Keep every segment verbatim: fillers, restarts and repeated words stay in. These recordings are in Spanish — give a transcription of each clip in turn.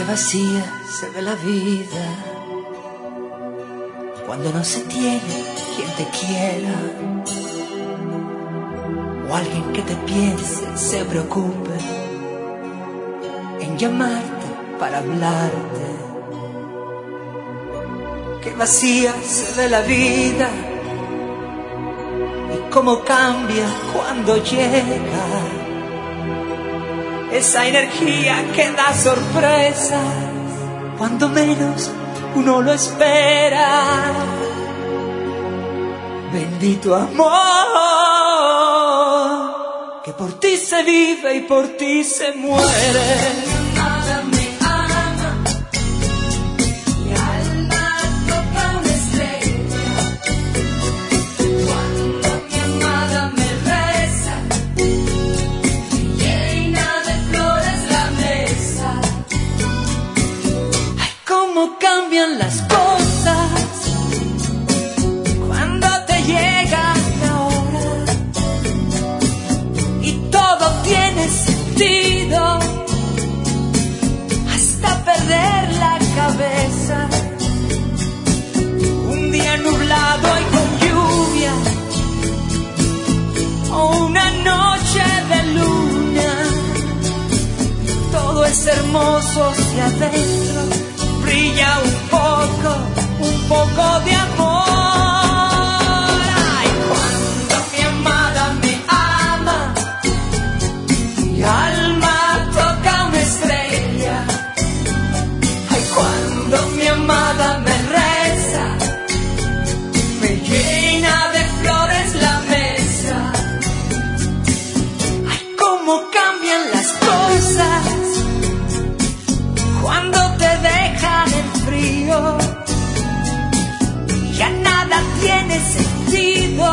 Qué vacía se ve la vida cuando no se tiene quien te quiera, o alguien que te piense, se preocupe en llamarte para hablarte. Qué vacía se ve la vida y cómo cambia cuando llega esa energía que da sorpresas cuando menos uno lo espera. Bendito amor, que por ti se vive y por ti se muere. Nada me ama, mi alma toca una estrella. Cuando mi amada me reza, llena de flores la mesa. Ay, cómo cambian las cosas cuando te llega la hora y todo tiene sentido hasta perder la cabeza. Un día nublado y con lluvia, o una noche de luna, todo es hermoso si adentro brilla un poco, un poco de amor. Ay, cuando mi amada me ama, mi alma toca una estrella. Ay, cuando mi amada me reza, me llena de flores la mesa. Ay, cómo cambian las cosas cuando te dejan en frío. Ya nada tiene sentido,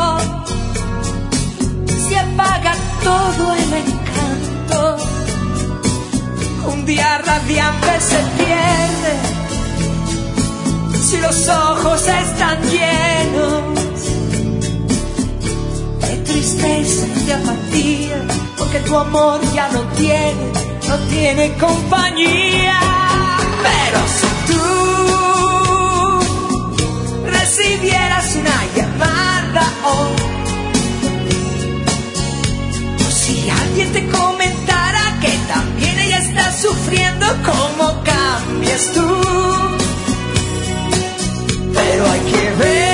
se apaga todo el encanto. Un día radiante se pierde si los ojos están llenos de tristeza y de apatía, porque tu amor ya no tiene, no tiene compañía. Pero si tú recibieras una llamada hoy, o si alguien te comentara que también ella está sufriendo, ¿cómo cambias tú? Pero hay que ver